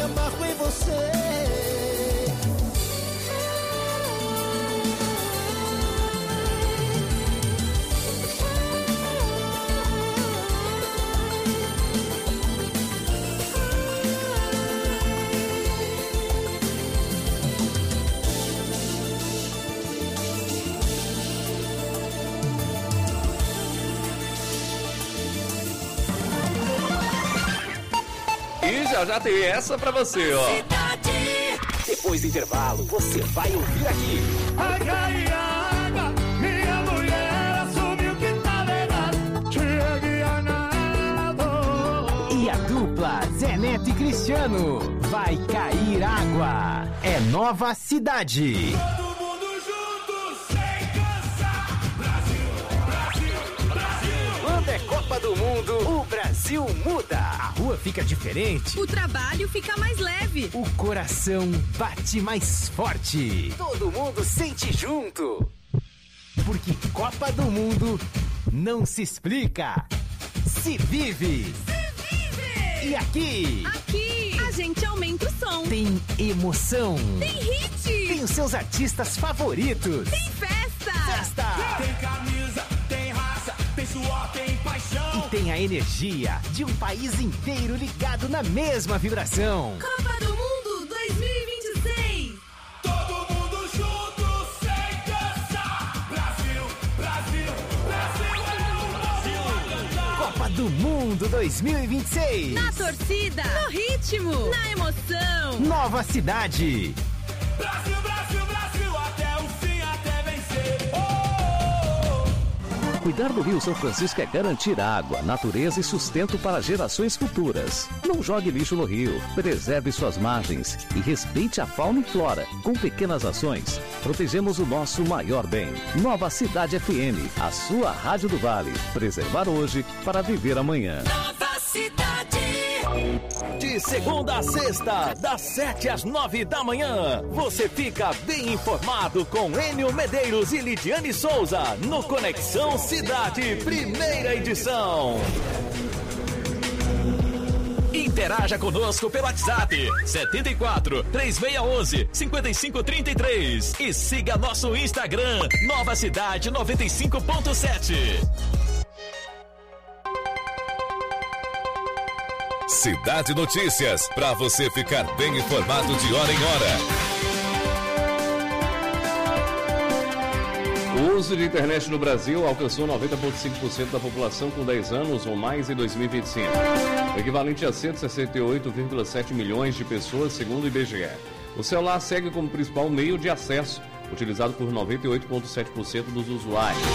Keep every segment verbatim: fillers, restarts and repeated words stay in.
amarro em você. E já já tem essa pra você, ó. Depois do intervalo, você vai ouvir aqui. Ai, ai, água, minha mulher assumiu que tá legado. Cheguei a nada. E a dupla Zé Neto e Cristiano, vai cair água. É Nova Cidade. Todo mundo junto, sem cansar. Brasil, Brasil, Brasil. Quando é Copa do Mundo, o Brasil muda. A rua fica diferente. O trabalho fica mais leve. O coração bate mais forte. Todo mundo sente junto. Porque Copa do Mundo não se explica, se vive. Se vive! E aqui? Aqui a gente aumenta o som. Tem emoção. Tem hit. Tem os seus artistas favoritos. Tem festa. Festa. Tem camisa, tem raça, tem suor, tem paixão. E tem a energia de um país inteiro ligado na mesma vibração. Copa do Mundo dois mil e vinte e seis. Todo mundo junto, sem cansar. Brasil, Brasil, Brasil é o Brasil a cantar. Copa do Mundo dois mil e vinte e seis. Na torcida, no ritmo, na emoção. Nova Cidade. Brasil, Brasil, Brasil, até o fim, até vencer. Oh, oh, oh. Cuidar do Rio São Francisco é garantir água, natureza e sustento para gerações futuras. Não jogue lixo no rio, preserve suas margens e respeite a fauna e flora. Com pequenas ações, protegemos o nosso maior bem. Nova Cidade F M, a sua rádio do Vale. Preservar hoje para viver amanhã. Nova Cidade. De segunda a sexta, das sete às nove da manhã, você fica bem informado com Enio Medeiros e Lidiane Souza no Conexão Cidade, primeira edição. Interaja conosco pelo WhatsApp setenta e quatro, três seis um um, cinco cinco três três e siga nosso Instagram Nova Cidade noventa e cinco ponto sete. Cidade Notícias, para você ficar bem informado de hora em hora. O uso de internet no Brasil alcançou noventa vírgula cinco por cento da população com dez anos ou mais em dois mil e vinte e cinco, o equivalente a cento e sessenta e oito vírgula sete milhões de pessoas, segundo o I B G E. O celular segue como principal meio de acesso, utilizado por noventa e oito vírgula sete por cento dos usuários.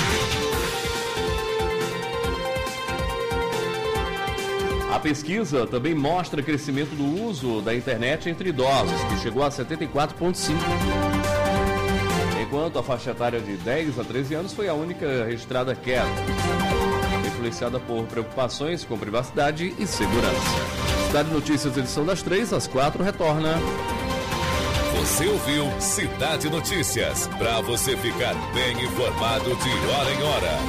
A pesquisa também mostra crescimento do uso da internet entre idosos, que chegou a setenta e quatro vírgula cinco por cento, enquanto a faixa etária de dez a treze anos foi a única registrada queda, influenciada por preocupações com privacidade e segurança. Cidade Notícias, edição das três às quatro, retorna. Você ouviu Cidade Notícias, para você ficar bem informado de hora em hora.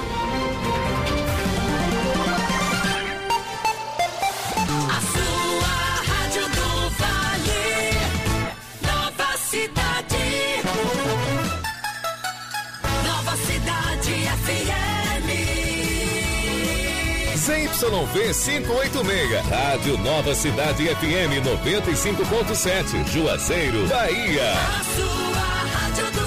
Z Y V quinhentos e oitenta e seis, Rádio Nova Cidade F M noventa e cinco ponto sete, Juazeiro, Bahia. A sua rádio do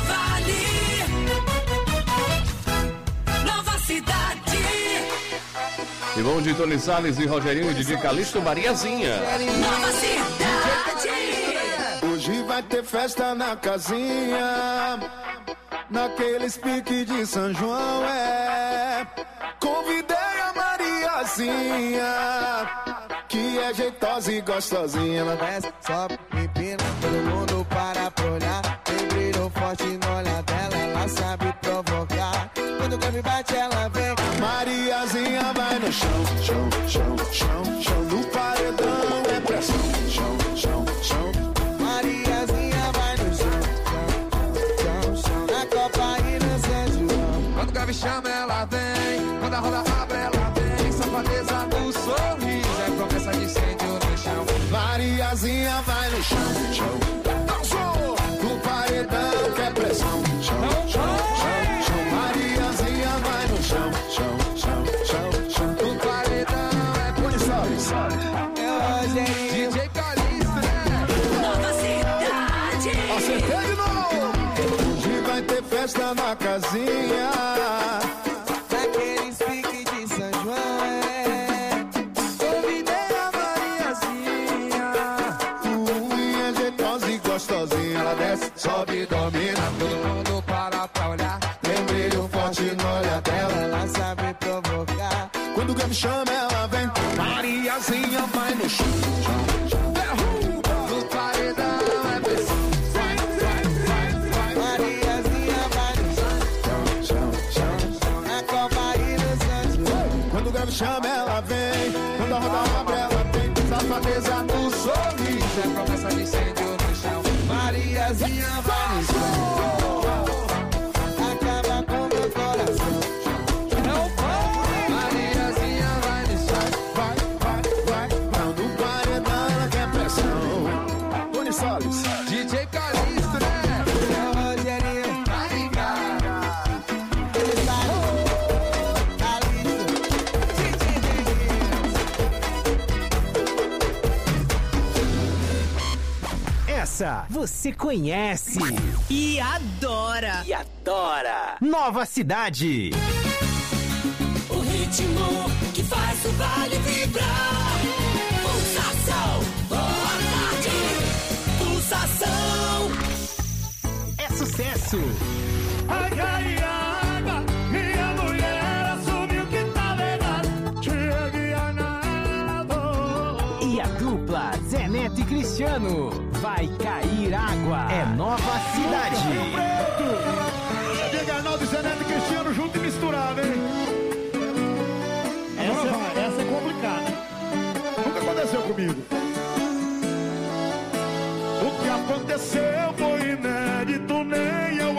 Vale. Nova Cidade. E vamos de Tony Salles e Rogerinho e Didi Calixto, Mariazinha. Nova Cidade. Hoje vai ter festa na casinha, naqueles piques de São João, é. Convidei a Mariazinha, que é jeitosa e gostosinha. Ela desce, sobe, empina, todo mundo para pra olhar. Tem brilho forte no olhar dela, ela sabe provocar. Quando o Gabi bate, ela vem. Mariazinha vai no chão, chão, chão, chão, chão. No paredão é pressão, chão, chão, chão. Mariazinha vai no chão, chão, chão, chão. Na Copa e no São João. Quando o Gabi chama, ela vem. Quando a roda abre, ela vem. Safadeza no sorriso, é promessa de incêndio no chão. Mariazinha vai no chão, chão. Dançou no paredão, que é pressão. Chão, chão, chão, chão. Mariazinha vai no chão, chão, chão, chão, chão. No paredão é por sobe, sobe. É hoje, D J Calixto, né? Nova cidade. Acertei de novo. Hoje vai ter festa na casinha. Daqueles piques de São João, é. Convidei a Mariazinha. Unha jeitosa e gostosinha. Ela desce, sobe e domina. Todo mundo para pra olhar. Tem brilho forte no olhar dela. Ela sabe provocar. Quando o Grêmio chama, ela vem. Mariazinha vai no chão. Derruba no paredão, é pressão. Vai, vai, vai, vai. Mariazinha vai no chão. Chão, chão, chão. Na Copa e no Santos. Quando o Grêmio chama, ela vem. Quando a roda abre, ela tem. Safadeza no sorriso. É promessa de incêndio no chão. Mariazinha vai no chão. Acaba com meu coração. Não vai. Mariazinha vai no chão. Vai, vai, vai. Quando o paredão ela quer pressão. Tony Solis, D J Calixto, né? É o Rogerinho. Vai ligar. Ele sai. Calixto. D J Essa você conhece E adora. e adora. Nova Cidade. O ritmo que faz o vale vibrar. Pulsação, boa tarde. Pulsação. É sucesso. Vai cair água, minha mulher assumiu que tá errado. Cheguei a nada. E a dupla Zé Neto e Cristiano. Vai cair água. É Nova Cidade. Diego Arnaldo, Zé Neto e Cristiano junto e misturado, hein? Essa, essa é complicada. Nunca aconteceu comigo. O que aconteceu foi inédito, nem eu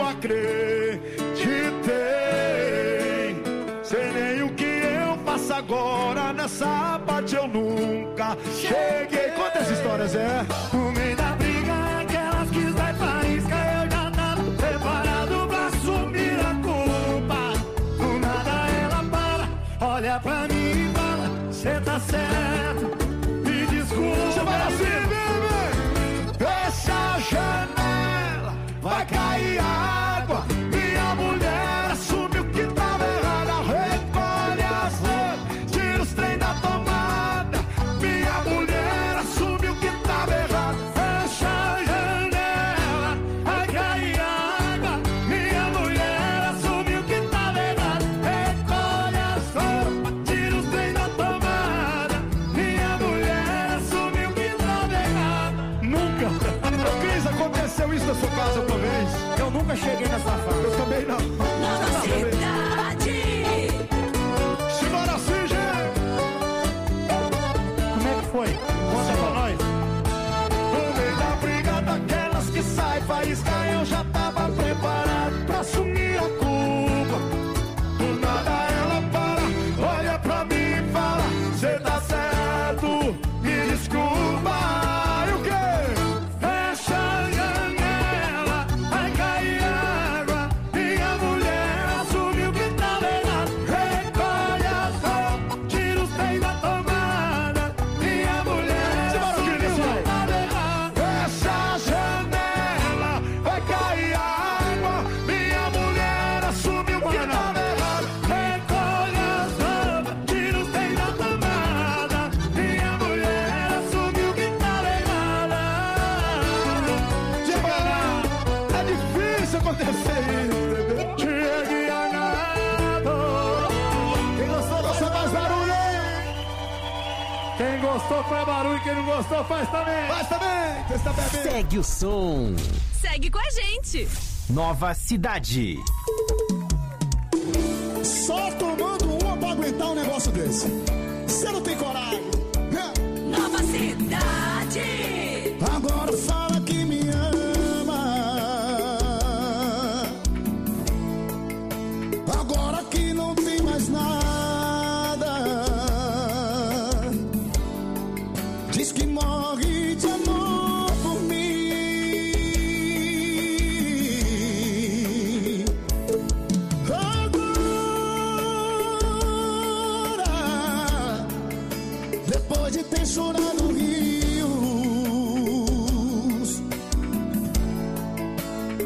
acreditei. Sei nem o que eu faço agora, nessa parte eu nunca cheguei. Conta essa história, Zé. No meio da briga, aquelas que vai faísca, eu já tava preparado pra assumir a culpa. Do nada ela para, olha pra mim e fala, cê tá certo, me desculpa. Você vai assim, bebê. Fecha a janela, vai cair água. Minha mulher assumiu que tava errada. Recolhe as roupas, tira os trem da tomada. Minha mulher assumiu que tava errada. Fecha a janela, vai cair água. Minha mulher assumiu que tava errada. Recolhe as roupas, tira os trem da tomada. Minha mulher assumiu que tava errada. Nunca. Ô, Cris, aconteceu isso na sua casa uma vez? Eu nunca cheguei nessa fase. Eu também não. Nova cidade. Simbora assim, gente. Como é que foi? Conta pra nós. No meio da briga daquelas que sai faísca, eu já tava preparado pra assumir a culpa. Do nada ela para, olha pra mim e fala, cê tá certo, me desculpa. E o quê? Fecha a janela, vai cair água. Minha mulher assumiu que tava errado. Recolhe as roupas, tira os trem da tomada. Minha mulher assumiu que tava errado. Fecha a janela, vai cair água. Minha mulher assumiu que tava errado. Recolhe as roupas, tira os trem da tomada. Minha mulher assumiu que tava errada. É difícil acontecer isso, bebê. Chegue a nada. Quem gostou, faça mais barulho, hein? Quem gostou faz barulho, quem não gostou faz também. Faz também. Você está bebendo. Segue o som. Segue com a gente. Nova Cidade. Só tomando uma pra aguentar um negócio desse. Você não tem coragem. Nova cidade. Agora fala que me ama. Agora que não tem mais nada. Diz que morre de amor por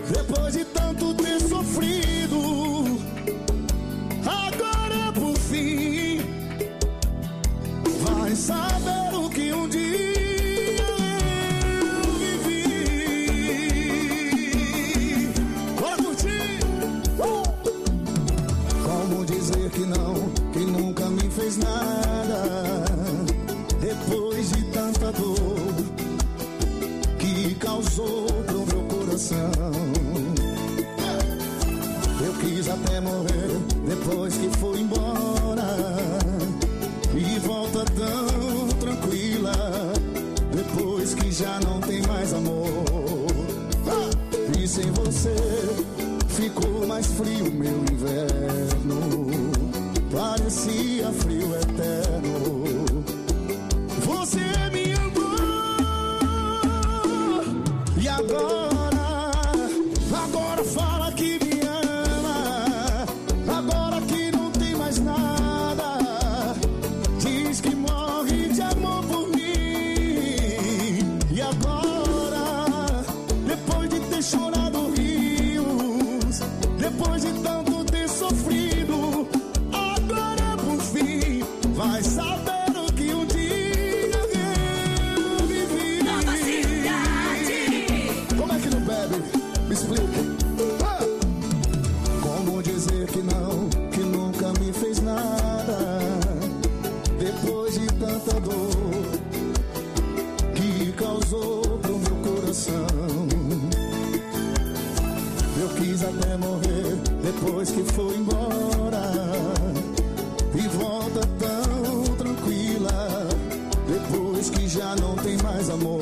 Depois de tanto ter sofrido, agora por fim vai saber o que um dia eu vivi. Bora curtir! Uh! Como dizer que não, que nunca me fez nada, depois de tanta dor que causou pro meu coração. Eu quis até morrer depois que foi embora, e volta tão tranquila depois que já não tem mais amor. E sem você ficou mais frio meu inverno, parecia frio eterno. Você me amou e agora, agora fala que me ama, agora que não tem mais nada, diz que morre de amor por mim. E agora, depois de ter chorado rios, depois de tanto ter sofrido, agora por fim vai saber o que um dia eu vivi. Nova Cidade. Como é que não bebe? Me explique. Ah! Como dizer que não, que nunca me fez nada, depois de tanta dor que causou pro meu coração. Eu quis até morrer depois que foi embora, e volta tão tranquila depois que já não tem mais amor.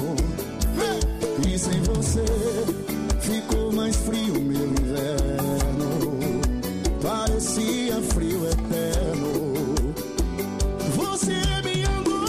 E sem você ficou mais frio meu inverno, parecia frio eterno. Você me amou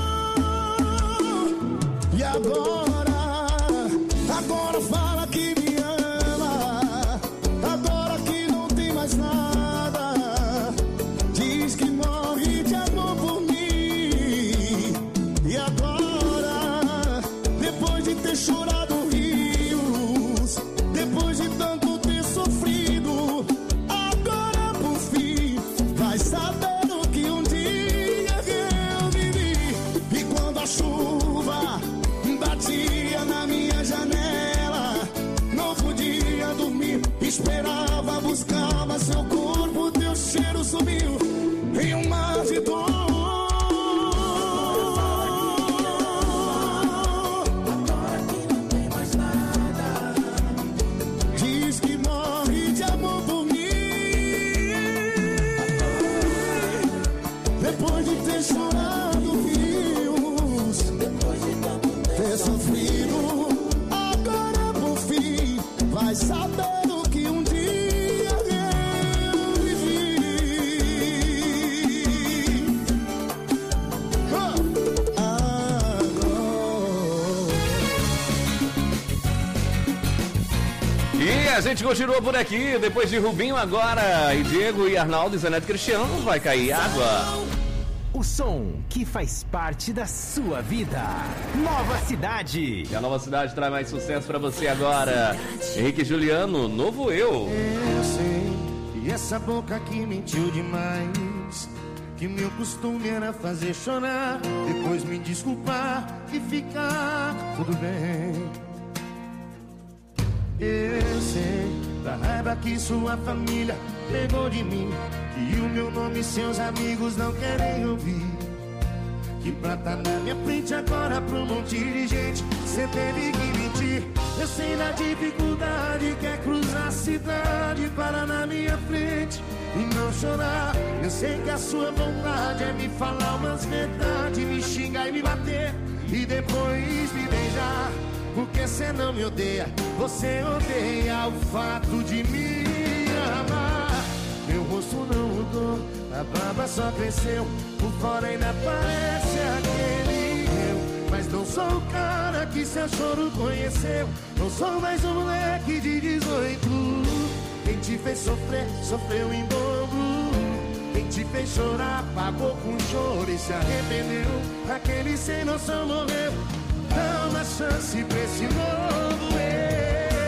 e agora, agora fala que me ama, agora que não tem mais nada, diz que morre de amor por mim. E agora, depois de ter chorado rios, depois de tanto ter sofrido, agora por fim vai saber o que um dia eu vivi. E quando a chuva batia na minha janela, não podia dormir, esperava, buscava seu corpo, teu cheiro sumiu em um mar de dor. Agora que não tem mais nada, diz que morre de amor por mim. Depois de ter chorado rios, depois de tanto ter sofrido, agora por fim vai saber o que um dia eu vivi. Ah! Agora. E a gente continua por aqui, depois de Rubinho agora, e Diego e Arnaldo e Zanetti Cristiano, vai cair água. O som que faz parte da sua vida. Nova Cidade. E a Nova Cidade traz mais sucesso pra você agora. Henrique e Juliano, Novo Eu. Eu sei que essa boca aqui mentiu demais, que meu costume era fazer chorar, depois me desculpar e ficar tudo bem. Eu sei da raiva que sua família pegou de mim, que o meu nome seus amigos não querem ouvir, que pra tá na minha frente agora pra um monte de gente cê teve que mentir. Eu sei da dificuldade que é cruzar a cidade, parar na minha frente e não chorar. Eu sei que a sua vontade é me falar umas verdades, me xingar e me bater e depois me beijar. Porque cê não me odeia, você odeia o fato de me amar. Meu rosto não mudou, a barba só cresceu, por fora ainda parece aquele eu. Mas não sou o cara que seu choro conheceu, não sou mais um moleque de dezoito. Quem te fez sofrer, sofreu em dobro. Quem te fez chorar, pagou com choro e se arrependeu. Aquele sem noção morreu. Dá uma chance pra esse novo eu.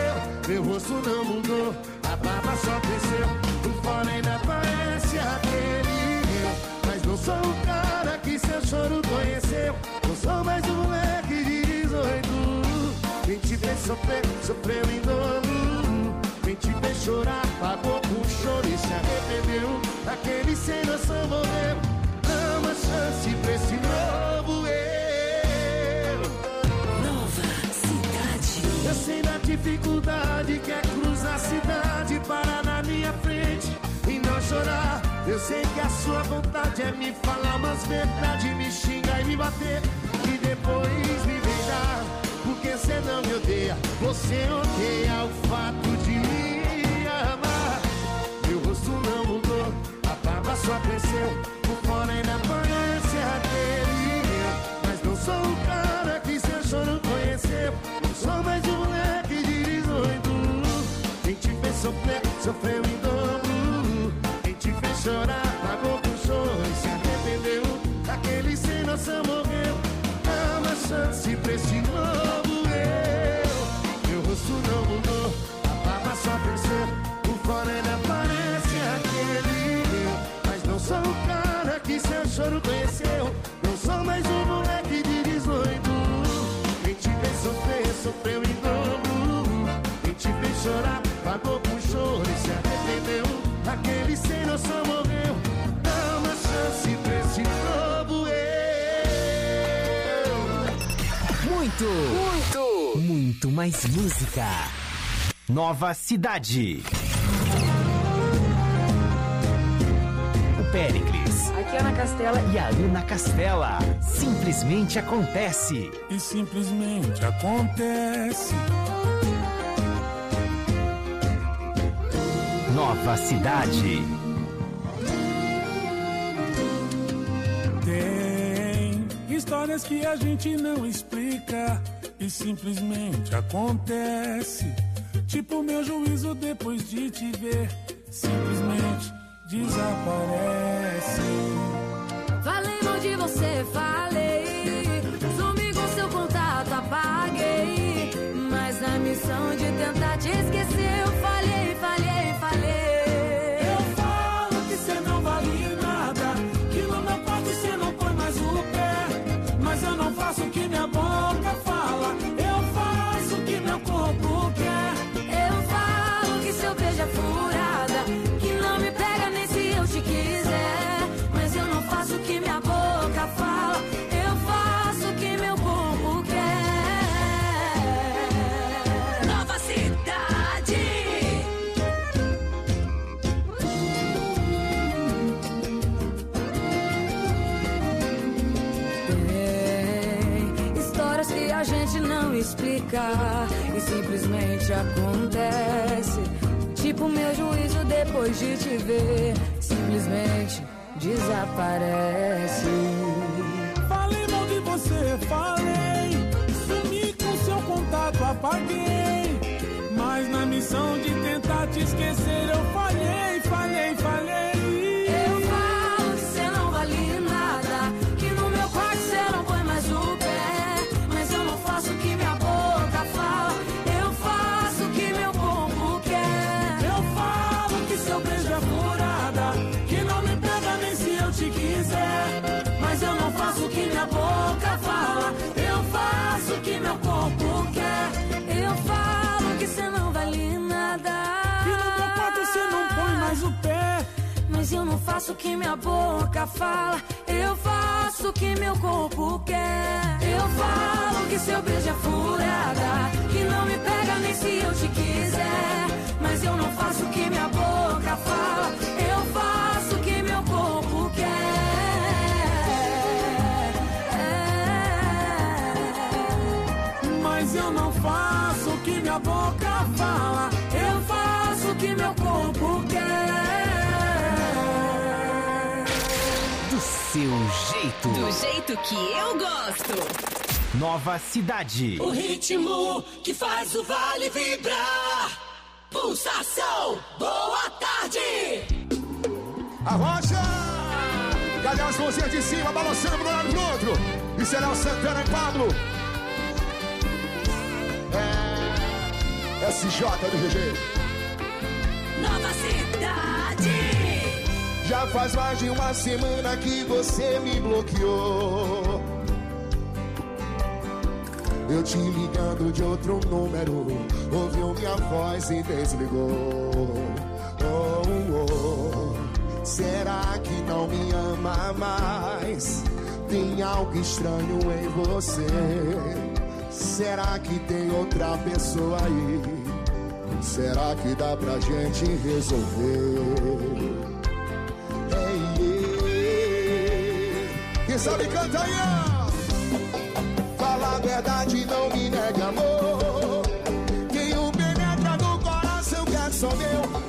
Meu rosto não mudou, a barba só cresceu. O fora ainda parece aquele meu, mas não sou o cara que seu choro conheceu. Não sou mais um moleque de dezoito. Quem te fez sofrer, sofreu em dobro. Quem te fez chorar, pagou com choro e se arrependeu. Aquele sem noção morreu. Dá uma chance pra esse novo eu. Nova cidade. Eu sei da dificuldade que é cruzar a cidade, parar na minha frente e não chorar. Eu sei que a sua vontade é me falar umas verdades, me xingar e me bater e depois me beijar. Porque cê não me odeia, você odeia o fato de me amar. Meu rosto não mudou, a barba só cresceu. Por fora ainda parece aquele meu, mas não sou o cara que seu choro conheceu. Eu sou mais um moleque de dezoito. Quem te fez sofrer, sofreu em dobro. Quem te fez chorar, pagou com choro e se arrependeu. Aquele sem noção morreu. Dá uma chance pra esse novo eu. Meu rosto não mudou, a barba só cresceu. Por fora ainda parece aquele meu, mas não sou o cara que seu choro conheceu. Não sou mais um moleque de dezoito. Quem te fez sofrer, sofreu em dobro. Quem te fez chorar, pagou com choro e se arrependeu. Aquele sem noção morreu. Dá uma chance pra esse novo eu. Muito, muito, muito mais música. Nova cidade. O Péricles. Aqui é Ana Castela. E a Ana Castela. Simplesmente acontece. E simplesmente acontece. Nova cidade. Tem histórias que a gente não explica e simplesmente acontece. Tipo meu juízo depois de te ver, simplesmente desaparece. Falei mal de você, falei. Sumi com seu contato, apaguei. Mas na missão de tentar te esquecer, eu falhei, falhei, falhei. Eu falo que cê não vale nada, que no meu quarto cê não põe mais o pé. Mas eu não faço o que minha boca fala, eu faço o que meu corpo quer. Eu falo que seu beijo é furada, que não me pega nem se eu te quiser. Mas eu não faço o que minha boca fala, eu faço o que meu corpo quer. Nova cidade. Tem histórias que a gente não explica e simplesmente acontece. Tipo meu juízo depois de te ver, simplesmente desaparece. Falei mal de você, falei. Sumi com seu contato, apaguei. Mas na missão de tentar te esquecer, eu falhei, falhei, falhei. Eu falo que cê não vale nada, que no meu quarto cê não põe mais o pé. Mas eu não faço o que minha boca fala, eu faço o que meu corpo quer. Eu falo que seu beijo é furada, que não me pega nem se eu te quiser. Mas eu não faço o que minha boca fala, eu faço o que meu corpo quer. Eu falo que cê não vale nada, que no meu quarto cê não põe mais o pé. mas eu não faço o que minha boca fala, eu faço o que meu corpo quer. Eu falo que seu beijo é furada, que não me pega nem se eu te quiser. Mas eu não faço o que minha boca fala, eu faço o que meu corpo quer. Mas eu não faço o que minha boca fala, eu faço o que meu corpo quer. Do seu jeito. Do jeito que eu gosto. Nova cidade. O ritmo que faz o vale vibrar. Pulsação, boa tarde. Arrocha! Cadê as mãozinhas de cima, balançando pro lado e pro outro? E será o Santana e Pablo. É, S J do G G. Nova Cidade. Já faz mais de uma semana que você me bloqueou. Eu te ligando de outro número, ouviu minha voz e desligou. Oh, oh. Será que não me ama mais? Tem algo estranho em você. Será que tem outra pessoa aí? Será que dá pra gente resolver? Hey, yeah. Quem sabe canta aí, ó. Fala a verdade, não me nega amor. Quem o penetra no coração quer só meu.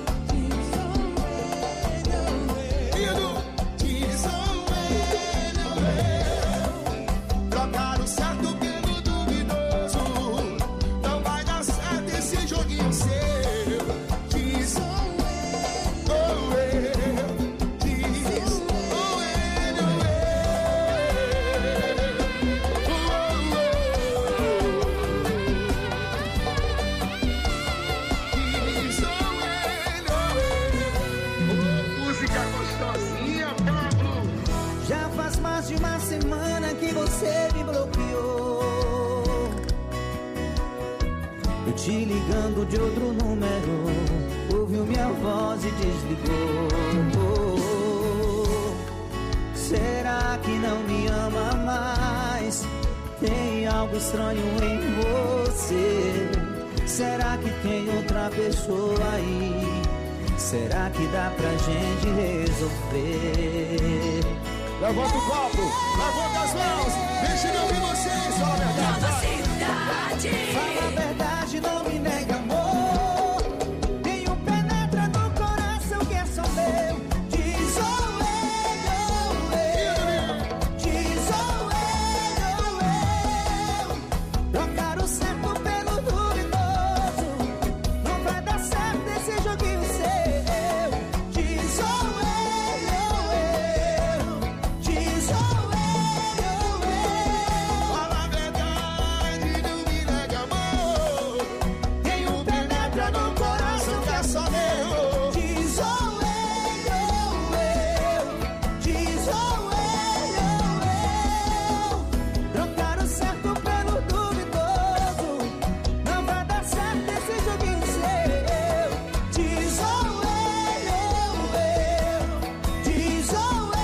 Te ligando de outro número, ouviu minha voz e desligou. Será que não me ama mais? Tem algo estranho em você. Será que tem outra pessoa aí? Será que dá pra gente resolver? Levanta o copo, levanta as mãos, deixa eu ouvir vocês, fala a verdade. Nova Cidade. Fala a verdade, não me nega amor. Nenhum penetra no coração que é só meu. Diz ou eu, diz ou eu, trocar o certo pelo duvidoso. Não vai dar certo esse joguinho seu. Diz ou eu, diz ou eu, fala a verdade, não me nega amor. nenhum penetra no coração que é só meu. Diz ou eu, diz ou eu, trocar o certo pelo duvidoso. Não vai dar certo esse joguinho seu. Diz ou eu, diz ou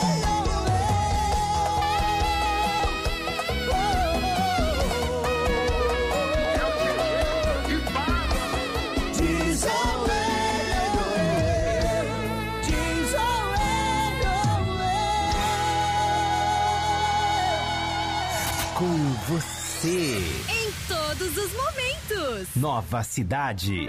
Diz ou eu, diz ou Com você. Em todos os momentos. Nova Cidade.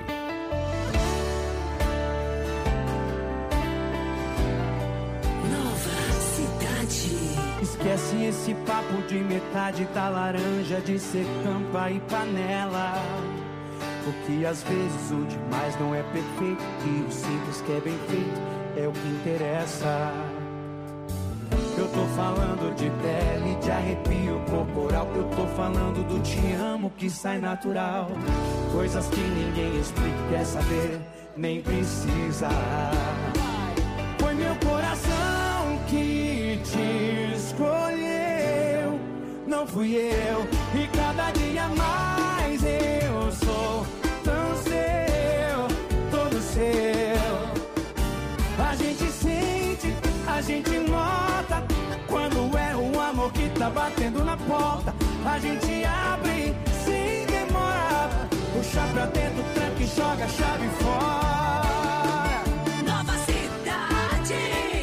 Nova Cidade. Esquece esse papo de metade da laranja, de ser tampa e panela. Porque às vezes o demais não é perfeito, e o simples que é bem feito é o que interessa. Eu tô falando de pele, de arrepio corporal. Eu tô falando do te amo que sai natural. Coisas que ninguém explica, quer saber, nem precisa. Foi meu coração que te escolheu, não fui eu. E cada dia mais eu sou tão seu, todo seu. A gente sente, a gente nota, quando é o amor que tá batendo na porta. A gente abre sem demora, puxa pra dentro, tranca e joga a chave fora. Nova Cidade.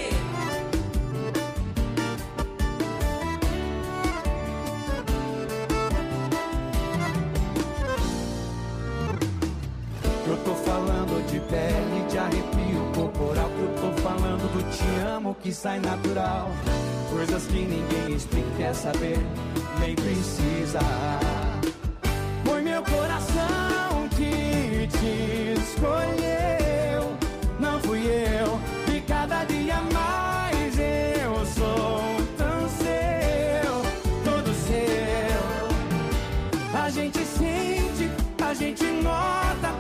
Eu tô falando de pele, de arrepio corporal. Eu tô falando do te amo que sai natural. Coisas que ninguém explica, quer saber, nem precisa. Foi meu coração que te escolheu, não fui eu. E cada dia mais eu sou tão seu, todo seu. A gente sente, a gente nota,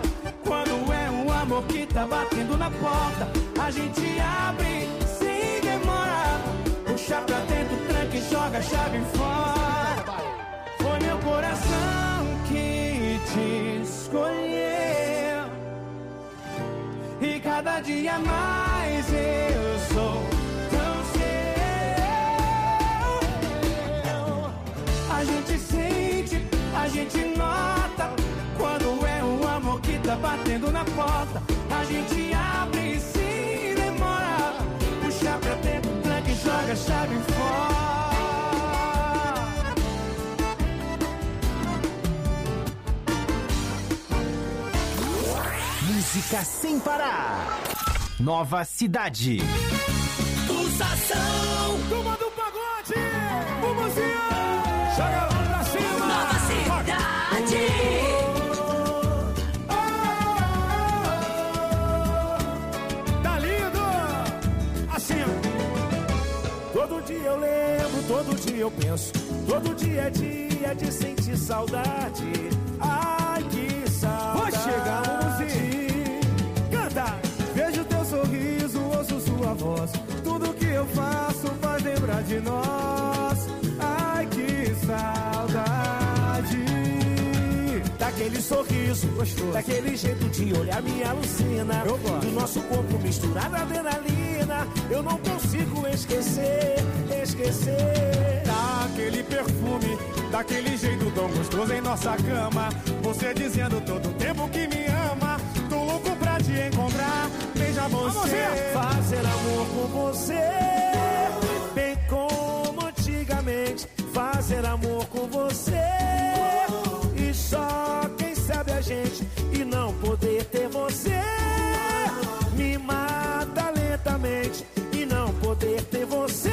que tá batendo na porta. A gente abre sem demora. Puxa pra dentro, tranca e joga a chave fora. Foi meu coração que te escolheu. E cada dia mais eu sou tão seu. A gente sente, a gente nota quando é o amor que tá batendo na porta. A gente abre sem demora. Puxa pra dentro, tranca e joga a chave fora. Música sem parar. Nova Cidade. Pulsação. Turma do pagode. Vamos joga lá pra cima. Nova Cidade. Tá lindo. Assim. Todo dia eu lembro, todo dia eu penso. Todo dia é dia de sentir saudade. Ai, que saudade. Vou chegar, canta. Vejo teu sorriso, ouço sua voz. Tudo que eu faço faz lembrar de nós. Ai, que saudade. Daquele sorriso gostoso, daquele jeito de olhar me alucina. Do nosso corpo misturado adrenalina. Eu não consigo esquecer, esquecer. Daquele perfume, daquele jeito tão gostoso em nossa cama. Você dizendo todo tempo que me ama. Tô louco pra te encontrar, beija você. Fazer amor com você, bem como antigamente. Fazer amor com você. E só quem sabe a gente. E não poder ter você me mata lentamente. E não poder ter você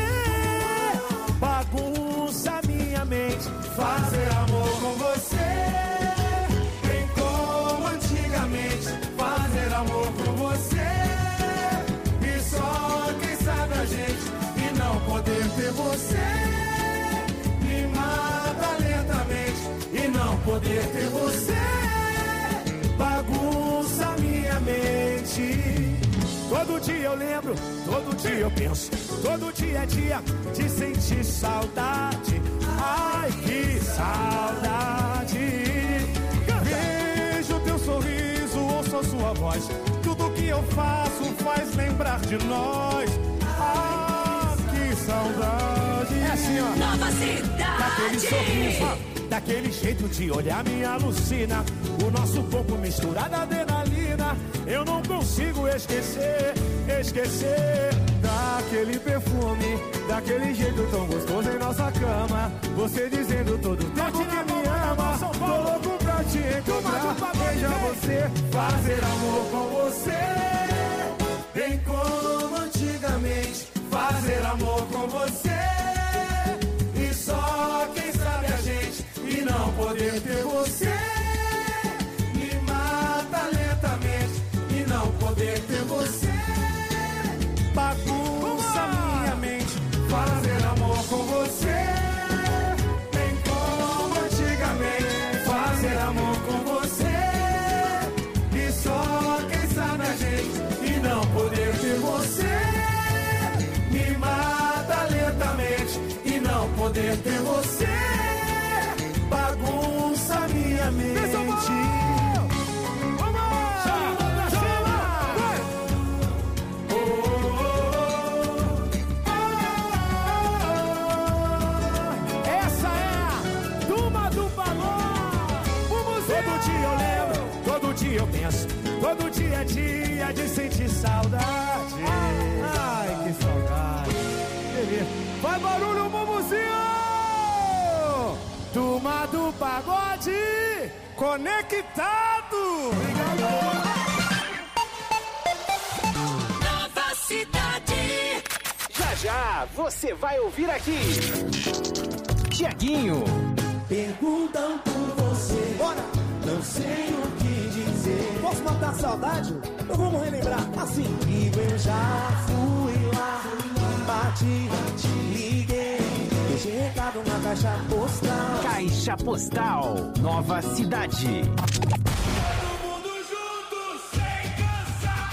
bagunça minha mente. Fazer amor com você, bem como antigamente. Fazer amor com você. E só quem sabe a gente. E não poder ter você me mata lentamente. E não poder ter você bagunça minha mente. Todo dia eu lembro, todo dia eu penso. Todo dia é dia de sentir saudade. Ai, que saudade. Vejo teu sorriso, ouço a sua voz. Tudo que eu faço faz lembrar de nós. Ah, que saudade. É assim, ó. Nova Cidade. Daquele sorriso, daquele jeito de olhar me alucina. O nosso corpo misturado adrenalina. Eu não consigo esquecer, esquecer. Daquele perfume, daquele jeito tão gostoso em nossa cama. Você dizendo todo tempo que me ama. Tô louco pra te encontrar, beija você. Fazer amor com você, bem como antigamente. Fazer amor com você. E só quem sabe a gente. E não poder ter você me mata lentamente. E não poder ter você bagunça minha mente. Fazer amor com você, bem como antigamente. Fazer amor com você. E só quem sabe a gente. E não poder ter você me mata lentamente. E não poder ter você bagunça minha mente. Eu penso, todo dia é dia de sentir saudade. Ai, que saudade. Beleza. Vai barulho, Mumuzinho! Turma do pagode conectado. Obrigado. Nova Cidade. Já já você vai ouvir aqui Tiaguinho. Perguntam por você. Bora! Não sei o que dizer. Posso matar a saudade? Então vamos relembrar. Assim, e eu já fui lá, bati, liguei, deixei recado na caixa postal. Caixa Postal, Nova Cidade. Todo mundo junto, sem cansar.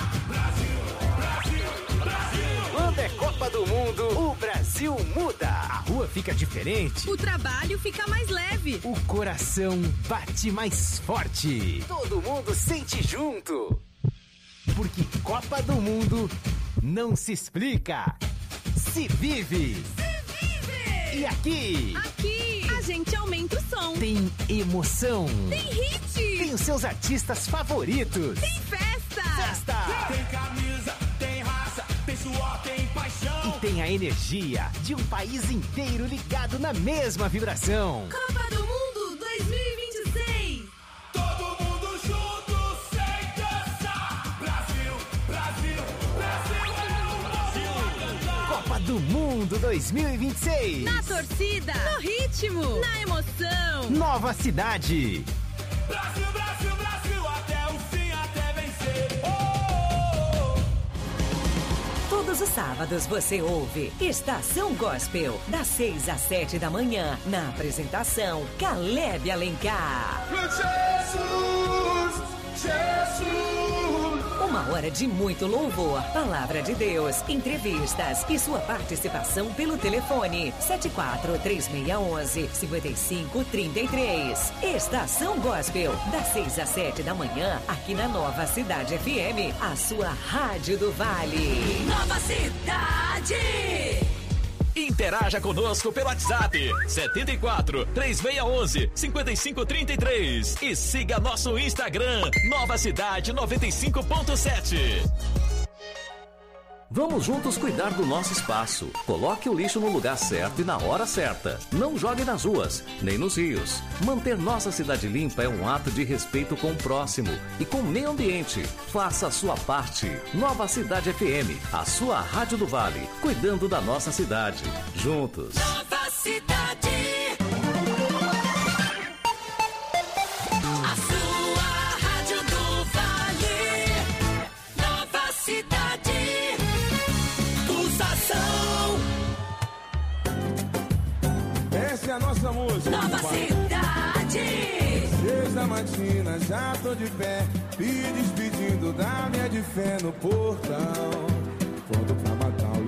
todo mundo, o Brasil muda. A rua fica diferente. O trabalho fica mais leve. O coração bate mais forte. Todo mundo sente junto. Porque Copa do Mundo não se explica, se vive. Se vive! E aqui? Aqui a gente aumenta o som. Tem emoção. Tem hit. Tem os seus artistas favoritos. Tem festa. Festa. Tem camisa, tem raça, tem suor, tem paixão. E tem a energia de um país inteiro ligado na mesma vibração. Copa do Mundo dois mil e vinte e seis. Todo mundo junto, sem dançar. Brasil, Brasil, Brasil é o Brasil a cantar. Copa do Mundo dois mil e vinte e seis. Na torcida, no ritmo, na emoção. Nova cidade. Brasil, Brasil, Brasil, até o fim, até vencer. Oh, oh, oh. Todos os sábados você ouve Estação Gospel, das seis às sete da manhã, na apresentação Caleb Alencar. Jesus, Jesus. Uma hora de muito louvor, palavra de Deus, entrevistas e sua participação pelo telefone sete quatro três seis um um cinco cinco três três. Estação Gospel, das seis às sete da manhã, aqui na Nova Cidade F M, a sua Rádio do Vale. Nova Cidade. Interaja conosco pelo WhatsApp sete quatro três seis um um cinco cinco três três e siga nosso Instagram Nova Cidade noventa e cinco ponto sete. Vamos juntos cuidar do nosso espaço. Coloque o lixo no lugar certo e na hora certa. Não jogue nas ruas, nem nos rios. Manter nossa cidade limpa é um ato de respeito com o próximo e com o meio ambiente. Faça a sua parte. Nova Cidade F M, a sua Rádio do Vale, cuidando da nossa cidade. Juntos. Nova Cidade. A sua Rádio do Vale. Nova Cidade. Pulsação. Essa é a nossa música. Nova Cidade. Seis da matina, já tô de pé, me despedindo da minha de fé no portão. Pronto pra matar o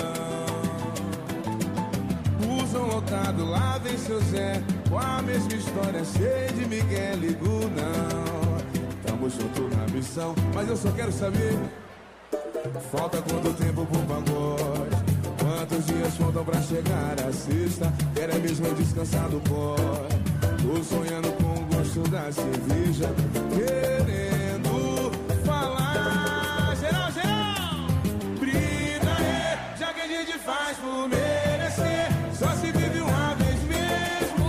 leão. Usam lotado, lá vem seu Zé, com a mesma história, cheio de Miguel e não. Tamo junto na missão, mas eu só quero saber, falta quanto tempo pro pagode? Quantos dias faltam pra chegar a sexta? Quero é mesmo descansar do pó. Tô sonhando com o gosto da cerveja, querendo falar. Geral, geral! Brinda aí, já que a gente faz por merecer. Só se vive uma vez mesmo.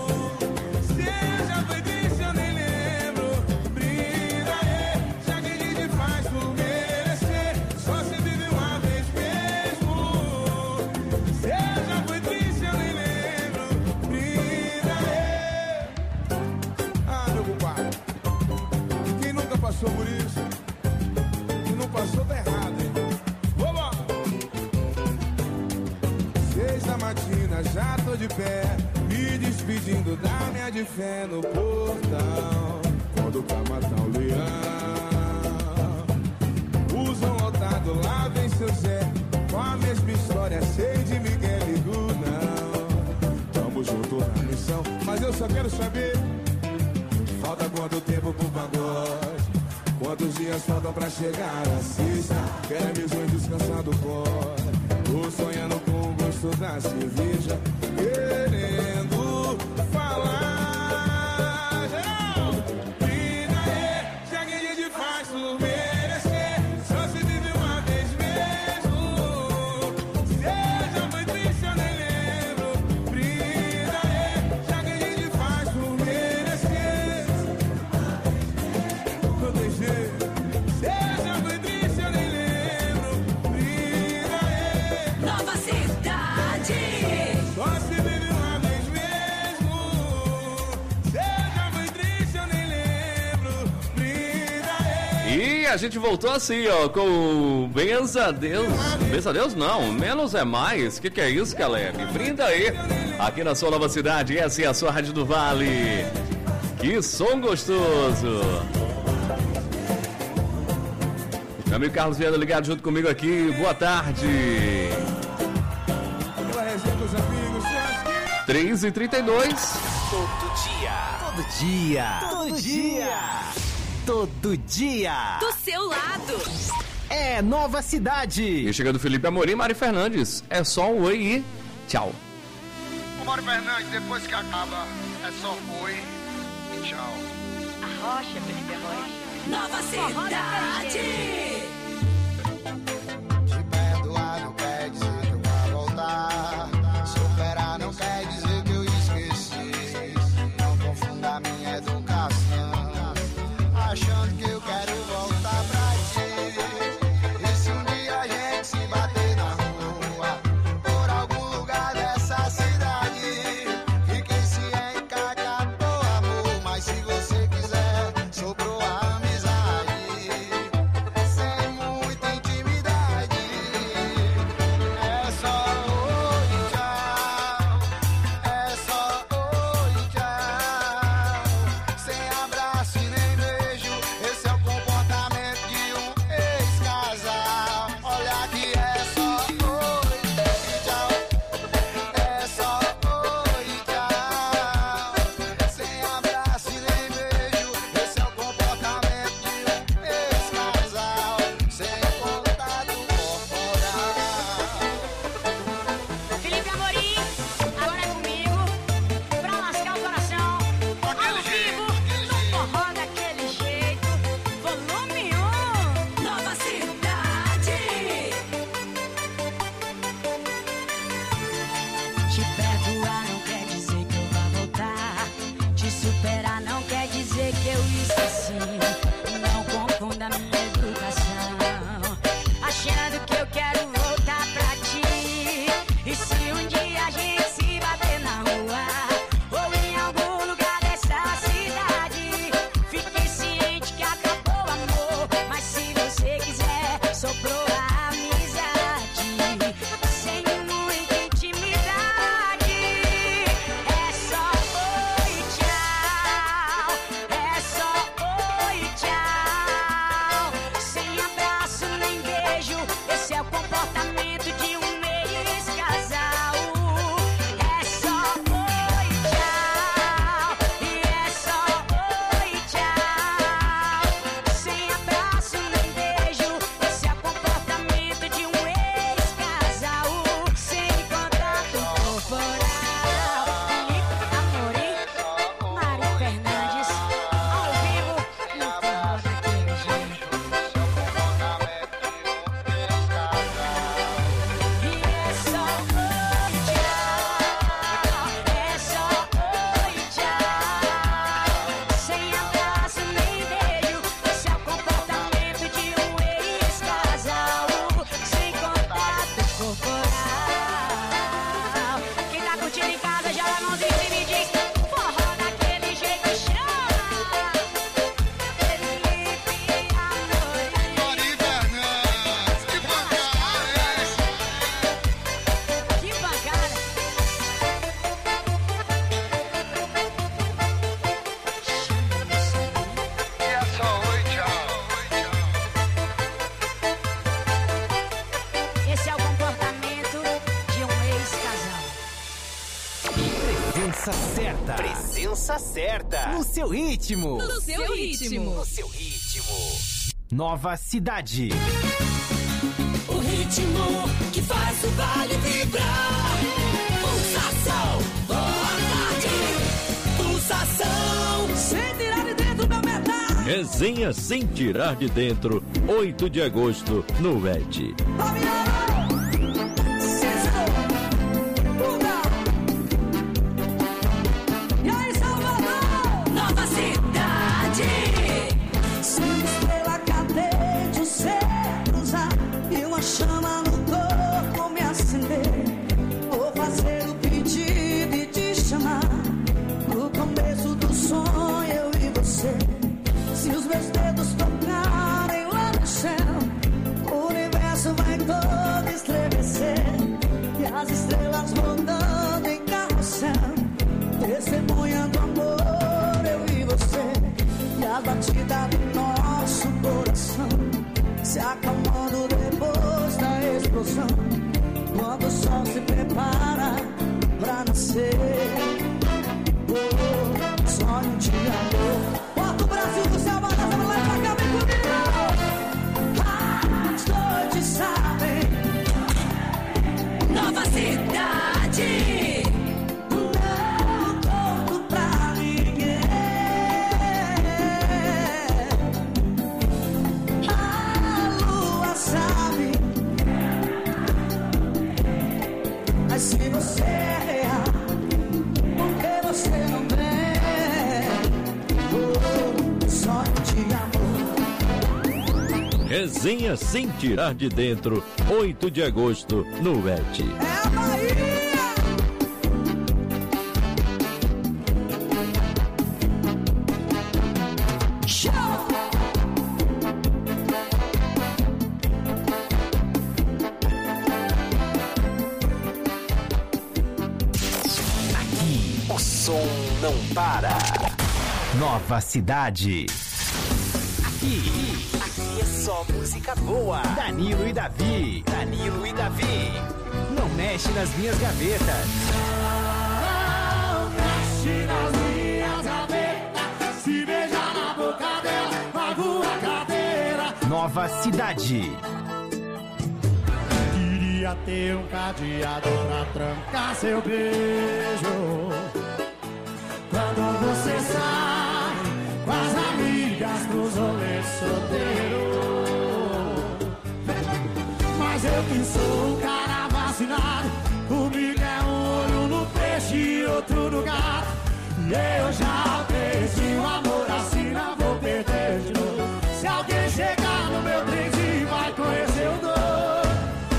Seja foi triste, eu nem lembro. Brinda aí, já que a gente faz por merecer. Só se vive uma vez mesmo. Seja foi triste, eu nem lembro. Brinda aí. Ah, meu compadre, quem nunca passou por isso? Quem não passou tá errado, hein? Vamos! Seis da matina, já tô de pé, me despedindo da minha de fé no portão. Quando pra matar o leão, usam lotado, lá vem seu Zé, com a mesma história, cheio de Miguel e não. Tamo junto na missão, mas eu só quero saber, falta quanto tempo pro pagode? Quantos dias faltam pra chegar a sexta? Quero é mesmo descansar do pó. Tô sonhando com o gosto da cerveja, querendo falar. Geral, brinda aí, já que a gente faz por merecer. Só se vive uma vez mesmo. Seja foi triste, eu nem lembro. Brinda aí, já que a gente faz por merecer. Não tem jeito. Seja foi triste, eu nem lembro. Brinda aí. Nova Cidade. Só se vive uma vez mesmo. Seja foi triste, eu nem lembro. Brinda aí. E a gente voltou assim, ó, com benza a Deus. Benza a Deus não, menos é mais. Que que é isso, Caleb? Brinda aí, aqui na sua Nova Cidade. Essa é a sua Rádio do Vale. Que som gostoso. Meu amigo Carlos Viana ligado junto comigo aqui. Boa tarde. três e trinta e dois. Todo dia, todo dia, todo dia, todo dia. Do seu lado. É Nova Cidade. E chegando Felipe Amorim, Mari Fernandes. É só um oi e tchau. Ô Mário Fernandes, depois que acaba, é só oi e tchau. A rocha, Felipe Amorim. Nova Cidade. Te perdoar não quer dizer que eu vou voltar. Superar não quer dizer que eu esqueci. Não confunda minha educação, achando que eu quero voltar pra ti. E se um dia a gente se bater na rua, por algum lugar dessa cidade, e quem se encaca por amor, mas se você quiser, sobrou a amizade, sem muita intimidade. É só oi e tchau, é só oi e tchau, sem abraço e nem beijo. Esse é o comportamento de um ex-casal. Olha que é só oi e tchau, é só oi e tchau, sem abraço e nem beijo. Esse é o comportamento de um ex-casal, sem contato corporal. Felipe Amorim, agora é comigo. Pra lascar o coração. Ao vivo, no forró daquele jeito. Volume um. Nova Cidade. Te perdoar não quer dizer que eu vá voltar. Te superar não quer dizer que eu esqueci. Não confunda minha educação, achando que eu quero voltar pra ti. E se um dia a gente se bater na rua, ou em algum lugar dessa cidade, fique ciente que acabou o amor, mas se você quiser, sobrou a amizade, sem muita intimidade. É só oi e tchau, é só oi e tchau, sem abraço nem beijo. Esse é o comportamento de um ex-casal. É só oi e tchau, e é só oi e tchau, sem abraço nem beijo. Esse é o comportamento de um ex-casal, sem contato corporal. Felipe Amorim, Mari Fernandes, ao vivo, no forró daquele jeito. E é só oi e tchau, é só oi e tchau, sem abraço nem beijo. Esse é o comportamento de um ex-casal, sem contato corporal. Quem tá curtindo em casa já vai mãozinha e me diz: forró daquele jeito chama Felipe Amorim. Mari Fernandes, que pancada é essa? Que pancada! E é só oi e tchau. Esse é o comportamento de um ex-casal. Presença certa. Presença certa. No seu ritmo. No seu ritmo. No seu ritmo. Nova Cidade. O ritmo que faz o vale vibrar. Pulsação, boa tarde. Pulsação. Sem tirar de dentro da metade. Resenha sem tirar de dentro, oito de agosto, no Ed. E aí, Salvador? Nova Cidade. Se uma estrela cadente o céu cruzar e uma chama no corpo me acender, vou fazer o pedido e te chamar. No começo do sonho, eu e você. Se os meus dedos tocarem lá no céu, o universo vai todo estremecer. E as estrelas rodando em carrossel, testemunhando amor, eu e você. E a batida do nosso coração se acalmando depois da explosão, quando o sol se prepara pra nascer. você. Oh, sonho de amor. Bota o Brasil do céu, bota essa lá pra cá, vem comigo. As noites sabem. Nova cidade. Se você é real, por que você não vem? Oh, só de amor. Resenha sem tirar de dentro, oito de agosto, no E T. É a Bahia! Não para. Nova cidade. Aqui, aqui é só música boa. Danilo e Davi. Danilo e Davi. Não mexe nas minhas gavetas. Não mexe nas minhas gavetas. Se beijar na boca dela, magoa a cadeira. Nova cidade. Queria ter um cadeado pra trancar seu beijo. Quando você sai com as amigas pros rolês solteiros. Mas eu que sou um cara vacinado, comigo é um olho no peixe e outro no gato. E eu já perdi o amor, assim não vou perder de novo. Se alguém chegar no meu trenzinho vai conhecer o dono.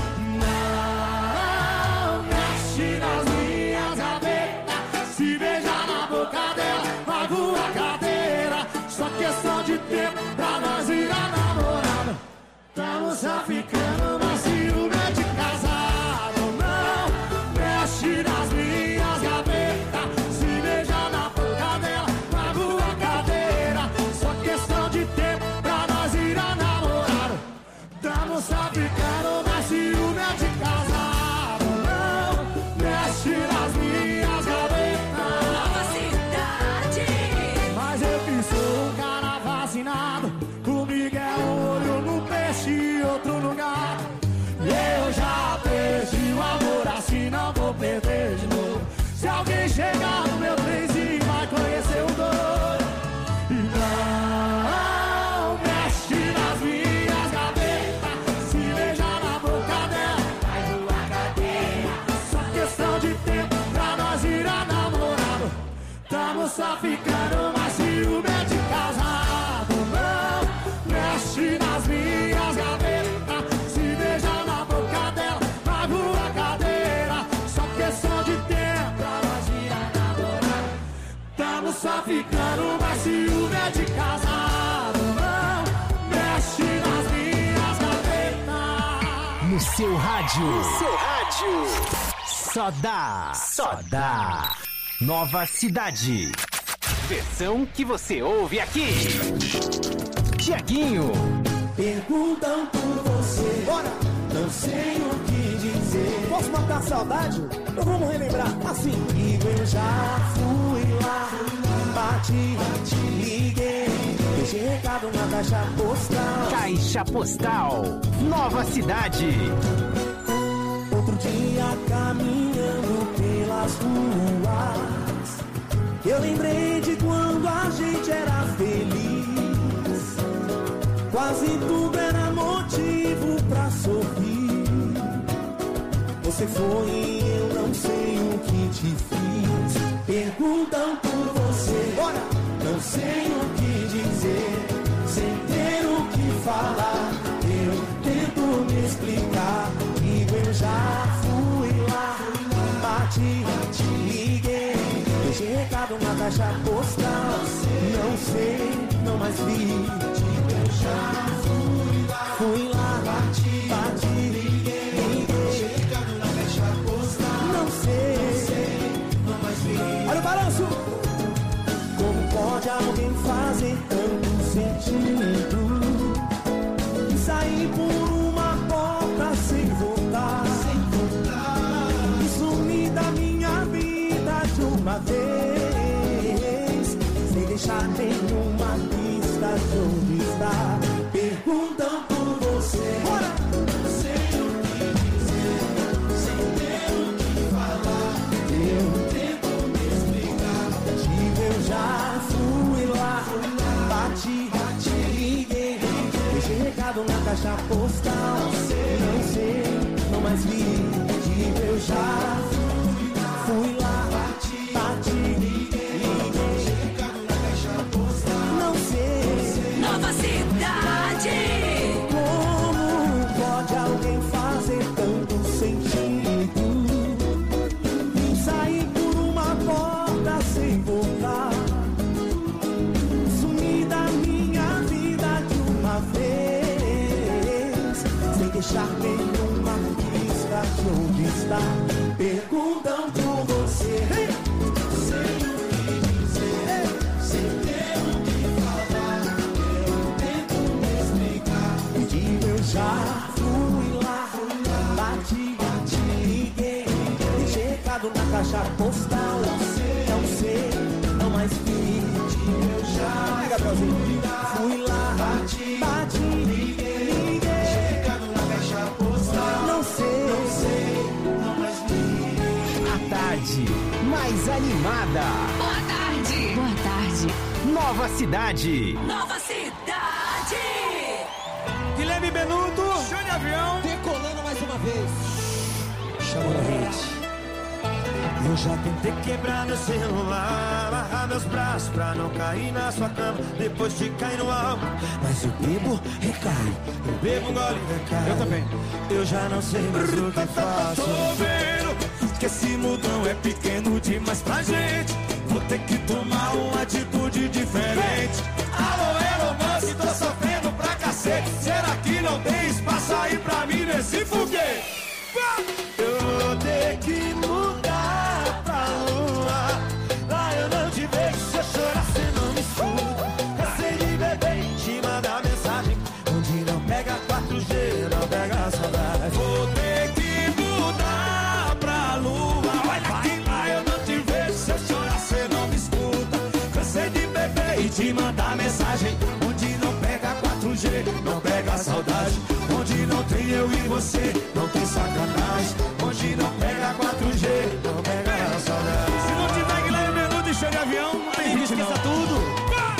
Não mexe nas minhas gavetas. Se beijar na boca dela, magoa a cadeira. Só questão de tempo pra nós ir a namorada. Tamo só ficando, mas ciúme é de casado. Não mexe nas minhas gavetas. Se beijar na boca dela, magoa a cadeira. Só questão de tempo pra nós ir a namorada. Tamo só ficando, mas ciúme é de casado. Não mexe nas minhas gavetas. Nova cidade. Mas eu que sou um cara vacinado, comigo é um olho no peixe e outro no gato. E eu já perdi o amor, assim não vou perder de novo. Se alguém chegar no meu trenzinho vai conhecer o dono. E não mexe nas minhas gavetas. Se beijar na boca dela, vai voar cadeira. Só questão de tempo pra nós ir a namorado. Tamo só ficando, mas ciúme é de casado. Não mexe nas minhas gavetas. Se beijar na boca dela, magoa a cadeira. Só questão de tempo pra nós ir a namorado. Tamo só ficando, mas ciúme é de casado. Não mexe nas minhas gavetas. No seu rádio. No seu rádio. Só dá. Só dá. Nova cidade. Versão que você ouve aqui. Tiaguinho. Perguntam por você, bora, não sei o que dizer. Posso matar a saudade? Então vamos relembrar assim. E eu já fui lá, bati, bati, liguei, deixei recado na caixa postal. Caixa postal. Nova cidade. Outro dia caminhando pelas ruas, eu lembrei de quando a gente era feliz. Quase tudo era motivo pra sorrir. Você foi e eu não sei o que te fiz. Perguntam por você, bora, não sei o que dizer. Sem ter o que falar, eu tento me explicar. E eu já fui lá, bati, bati, liguei, deixei recado na caixa postal. Não sei, não mais vi. Eu já fui lá, fui lá, bati, bati, liguei, liguei, deixei recado na caixa postal. Não sei, não sei, não mais vi. Olha o balanço. Como pode alguém fazer tanto sentido e sair por uma porta sem voltar, sem voltar, e sumir da minha vida onde está. Perguntam por você. Bora! Não sei o que dizer, sem ter o que falar. Eu tento me explicar. Digo, eu já fui lá, bati, bati, liguei, deixei recado na caixa postal. Não sei, não sei, não mais vi. Digo, eu já fui lá, bati, bati, liguei, deixei recado na caixa postal. Não sei, Nova Cidade. Como pode alguém fazer tanto sentido? Vim sair por uma porta sem voltar. Sumir da minha vida de uma vez, sem deixar nenhuma pista de onde está. Perguntam por você. Sei o que dizer, sem ter o que falar. Eu tento me explicar. E digo, eu já fui lá, bati, bati, liguei, deixei recado na caixa postal. Não sei, não sei, não mais vi. Digo, eu já fui lá, bati, bati, liguei, deixei recado na caixa postal. Não sei, não sei, não mais vi. A tarde mais animada. Boa tarde. Boa tarde. Nova Cidade. Nova Cidade. Guilherme Benuto, show de avião. Decolando mais uma vez. Chama a gente. Eu já tentei quebrar meu celular, amarrar meus braços pra não cair na sua cama depois de cair no álcool. Mas eu bebo, recaio, eu bebo, gole, recaio. Eu também. Eu já não sei mais o que faço. Tô vendo que esse mudão é pequeno demais pra gente. Vou ter que tomar uma atitude diferente. Alô, Elon Musk, tô sofrendo pra cacete. Será que não tem espaço aí pra mim nesse foguete? Eu vou ter que mudar pra lua. Lá eu não te vejo, se eu chorar cê não me escuta. Cansei de beber e te mandar mensagem onde não pega quatro G, não pega saudade. Vou ter que mudar pra lua. Olha aqui, lá eu não te vejo, se eu chorar cê não me escuta. Cansei de beber e te mandar mensagem onde não pega quatro G, não pega saudade. Onde não tem eu e você, não tem sacanagem. Onde não pega quatro G, não pega saudade. Se não tiver Guilherme Benuto e show de avião, não tem gente, esqueça tudo.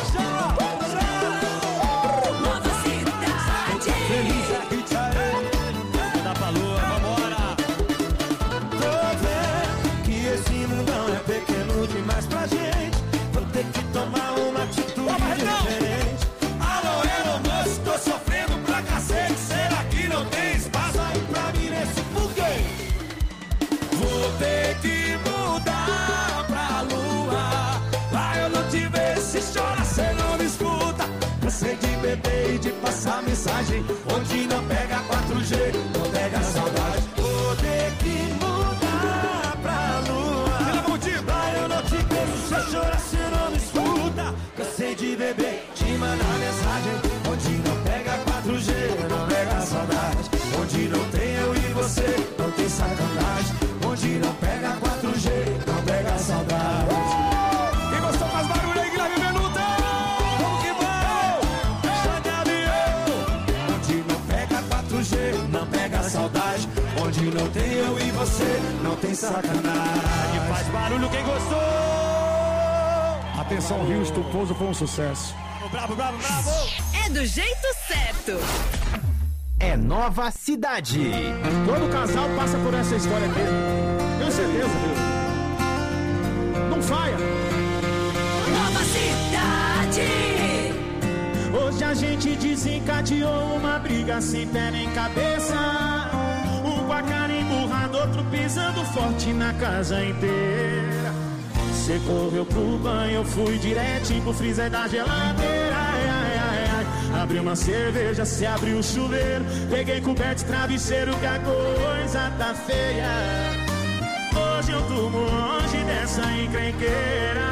Nova Cidade. Feliz aqui, tchau. Dá pra lua, vambora. Tô vendo que esse mundão é pequeno demais pra gente. Vou ter que tomar uma atitude diferente. Alô, Elon Musk, tô sofrendo pra cacete. Será que não tem espaço aí pra mim nesse foguete? Vou ter que mudar pra lua. Lá eu não te vejo, se chora cê não me escuta. Cansei de beber e de passar mensagem onde não pega quatro G, não pega saudade. Vou ter que mudar pra lua. Lá eu não te vejo, se chora cê não me escuta. Cansei de beber, te mandar mensagem onde não pega quatro G, não pega saudade. Onde não tem eu e você, não tem sacanagem. Onde não pega quatro G, não pega saudade. Quem gostou faz barulho aí, Guilherme Benuto! Vamos que vamos! Chá de avião! Onde não pega quatro G, não pega saudade. Onde não tem eu e você, não tem sacanagem. Faz barulho quem gostou! Atenção, Rio Estuposo foi um sucesso. Bravo, bravo, bravo! É do jeito certo. É Nova Cidade. Todo casal passa por essa história aqui. Tenho certeza, viu? Não falha. Nova Cidade. Hoje a gente desencadeou uma briga sem pé nem cabeça. Um com a cara emburrada, outro pisando forte na casa inteira. Cê correu pro banho, eu fui direto pro freezer da geladeira. Ai, ai, ai, ai. Abri uma cerveja, cê abriu o chuveiro. Peguei coberto e travesseiro que a coisa tá feia. Hoje eu durmo longe dessa encrenqueira.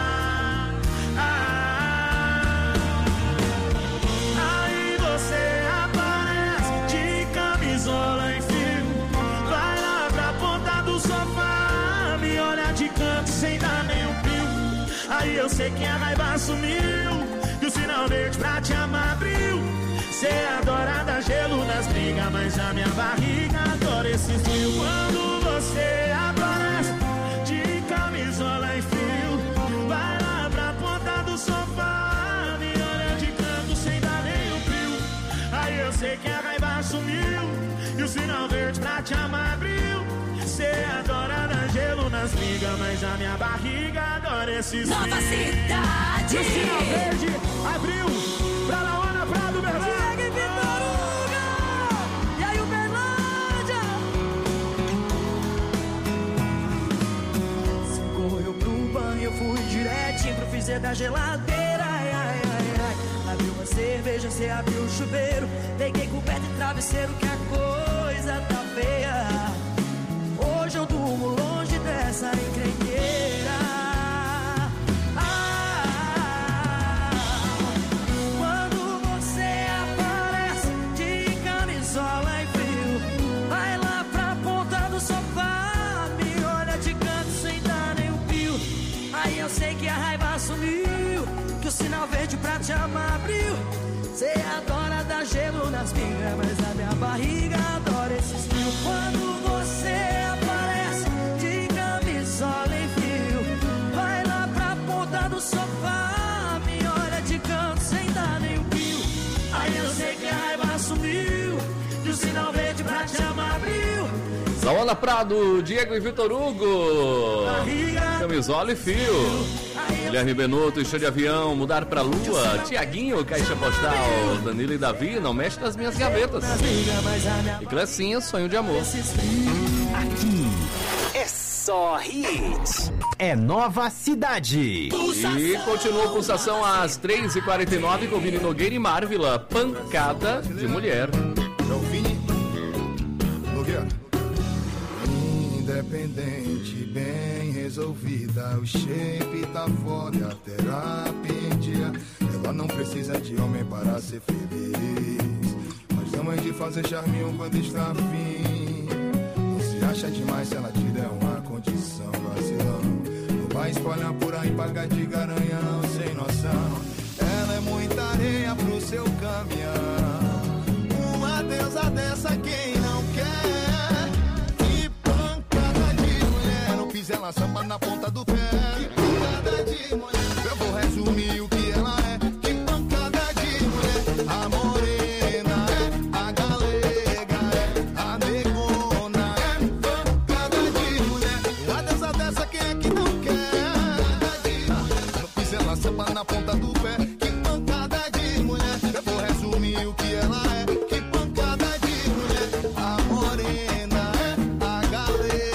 Ah, aí você aparece de camisola em fio. Vai lá pra ponta do sofá, me olha de canto sem dar nenhum pio. Aí eu sei que a raiva sumiu, que o sinal sinal verde pra te amar, abril. Cê adora dar gelo nas brigas, mas a minha barriga adora esse frio. Quando você aparece de camisola e frio, vai lá pra ponta do sofá, me olha de canto sem dar nem um frio. Aí eu sei que a raiva sumiu e o sinal verde pra te amar, abril. Cê adora dar gelo nas brigas, mas a minha barriga adora esse frio. Nova Cidade. E o sinal verde abriu pra Laona Prado, Berlândia. E aí o Berlândia se correu pro banho, eu fui direitinho pro freezer da geladeira. Ai, ai, ai, ai. Abriu uma cerveja, cê abriu o chuveiro. Peguei coberta e travesseiro, que a coisa tá feia. Hoje eu durmo longe dessa encrenqueira. Ah, quando você aparece de camisola e frio, vai lá pra ponta do sofá, me olha de canto sem dar nem um pio. Aí eu sei que a raiva sumiu, que o sinal verde pra te amar abriu. Cê adora dar gelo nas pingas, mas a minha barriga adora esses frios. Quando você aparece de camisola em fio, vai lá pra ponta do sofá, me olha de canto sem dar nem um pio. Aí eu sei que a raiva sumiu, e o sinal verde pra te amar abriu. Laona Prado, Diego e Vitor Hugo. Camisola e fio. Guilherme Benotto, Show de Avião, Mudar pra Lua. Tiaguinho, Caixa Postal. Danilo e Davi, Não Mexe nas Minhas Gavetas. E Clecinha, Sonho de Amor. Aqui é só hit. É Nova Cidade. E continua a pulsação às três e quarenta e nove com Vini Nogueira e Marvila. Pancada de Mulher. É o Vini Nogueira. Independente, bem resolvida, o shape tá foda, a terapia em dia. Ela não precisa de homem para ser feliz, mas não é de fazer charminho quando está afim. Não se acha demais se ela te der uma condição, vacilão. Não vai espalhar por aí, pagar de garanhão, sem noção. Ela é muita areia pro seu caminhão, uma deusa dessa quem não quer. Ela samba na ponta do pé. Que pancada de mulher. Eu vou resumir o que ela é. Que pancada de mulher. A morena é, a galega é, a negona é. Pancada de mulher. A deusa dessa quem é que não quer? Eu fiz ela samba na ponta do pé. Que pancada de mulher. Eu vou resumir o que ela é. Que pancada de mulher. A morena é, a galega.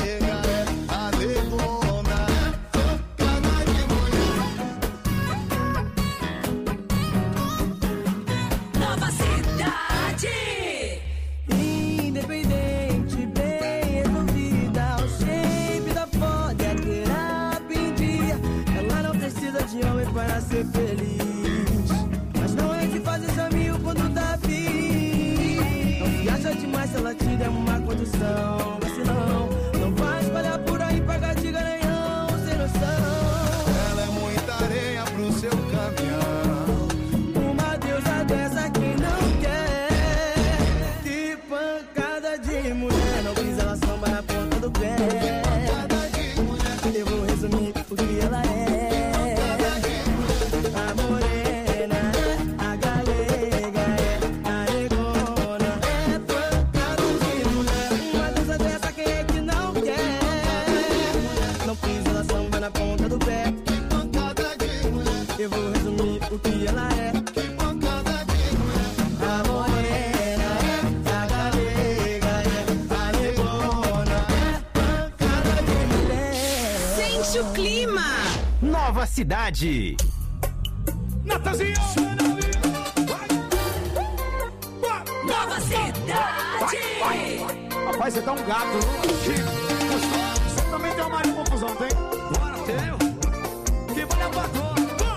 Para ser feliz, mas não é de fazer chaminho quando tá afim. Não se acha demais se ela te der uma condição, mas se não, não vai espalhar por aí, pagar de garanhão, sem noção. Ela é muita areia pro seu caminhão, uma deusa dessa quem não quer. Que pancada de mulher, não quis ela samba na ponta do pé. Eu vou resumir o que ela é. O que ela é, que pancada de mulher. A morena é, a galega é, a negona é, pancada de mulher. Sente o clima. Nova Cidade. Natanzinho. Nova Cidade. Rapaz, você tá um gato. Você também tem uma Maria Confusão, tem? Bora, teu. Que vai pra cor.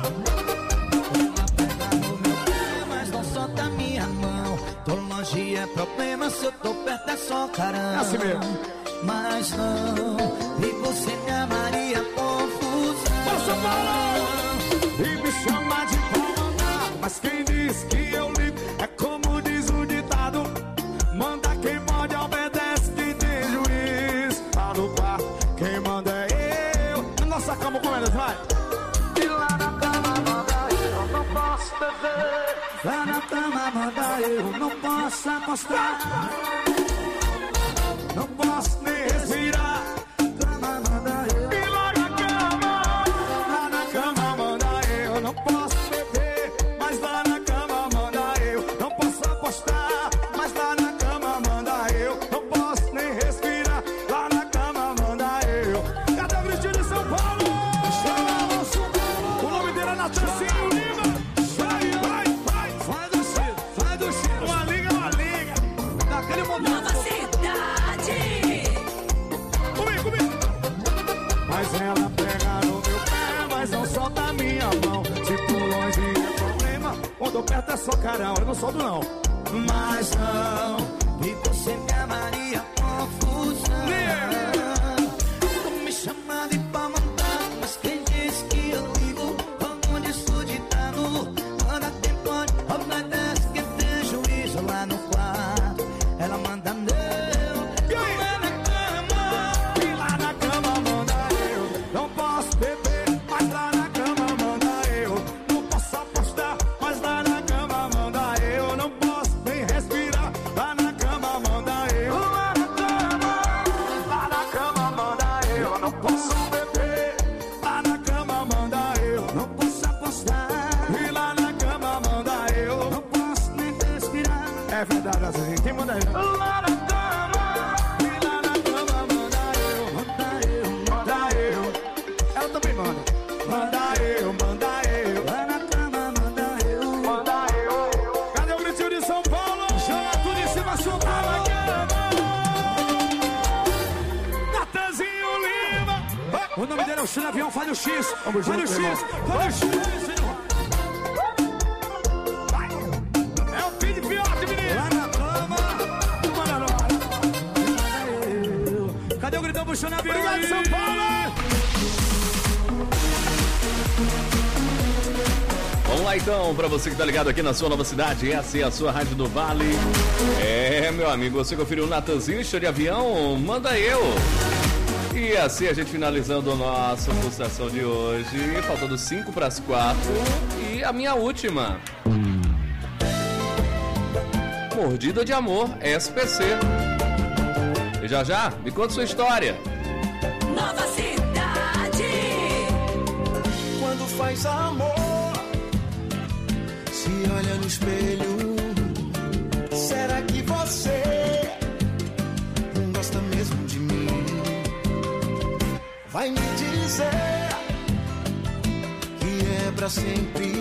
Tô longe é problema, se eu tô perto é só caramba. É assim mesmo. Mas não, e você me amaria confusão. Passa para! E me chama de palma. Mas quem diz que eu ligo é como diz o ditado: manda quem pode, obedece quem tem juiz. Lá no quarto, quem manda é eu. Na nossa cama, com elas, vai. E lá na cama manda eu, não posso beber. Lá na cama manda eu, não posso apostar. Não posso nem respirar. Cama manda eu. E lá na cama, lá na cama manda eu, não posso beber, mas lá na cama manda eu. Não posso apostar, mas lá na cama manda eu. Não posso nem respirar, lá na cama manda eu. Cadê o Cristiano de São Paulo? O nome dele é Natanzinho Lima. Vai, vai, vai. Faz do Chico, faz do Chico. Uma liga, uma liga. Daquele momento. Nova cidade. Comigo, comigo. Mas ela pega no meu pé, mas não solta a minha mão. Se por longe é problema, quando eu perto é só carão. Eu não solto não. Mas não, E você me amaria confusão. Tu me chama de pau mandado, mas quem diz que eu ligo? Como diz o ditado: manda quem pode, obedece quem tem juízo. Lá no quarto, ela manda não. E lá na cama, e lá na cama manda eu. Não posso beber, mas lá na cama manda eu. Não posso apostar, mas lá na cama manda eu. Não posso nem respirar, lá na cama manda eu. Lá na cama, lá na cama manda eu. Não posso beber, lá na cama manda eu. Não posso apostar, E lá na cama manda eu. não posso nem respirar. É verdade, assim, quem manda eu? Lá na cama, e lá na cama manda eu. Manda eu, Manda eu. Ela também manda. Manda eu, manda eu. lá na cama manda eu. Manda eu. Cadê o gritinho de São Paulo? Chama tudo em cima, chupa na cama. Natanzinho Lima. O nome dele é o Chile Avião, faz o X. Vamos Faz o junto, meu X, irmão. faz o X. Vai. É o fim de fiote, menino. Lá na cama, manda no ar. Cadê o gritão puxando a avião? Obrigado, São Paulo. Vamos lá então, pra você que tá ligado aqui na sua nova cidade, essa é a sua Rádio do Vale. É, meu amigo, você conferiu o Natanzinho, show de avião, manda eu. E assim a gente finalizando a nossa pulsação de hoje, faltando cinco para as quatro. E a minha última. Mordida de Amor, S P C. E já já, me conta sua história. Nova cidade. Quando faz amor, se olha no espelho, será que você não gosta mesmo de mim? Vai me dizer que é pra sempre